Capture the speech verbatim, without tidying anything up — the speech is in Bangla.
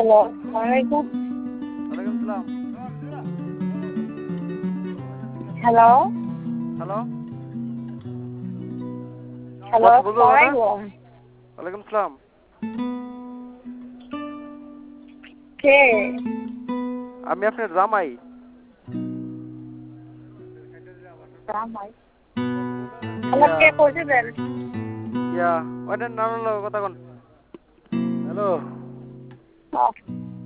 হ্যালো, ওয়ালাইকুম। ওয়ালাইকুম সালাম। হ্যালো হ্যালো হ্যালো, কথা বলবো না? ওয়ালাইকুম। ওয়ালাইকুম সালাম। কে? আমি আপনার জামাই। জামাই? আমার কে কইতে দেন? ইয়া ওইটা নানার লগে কথা কন। হ্যালো হ্যাঁ।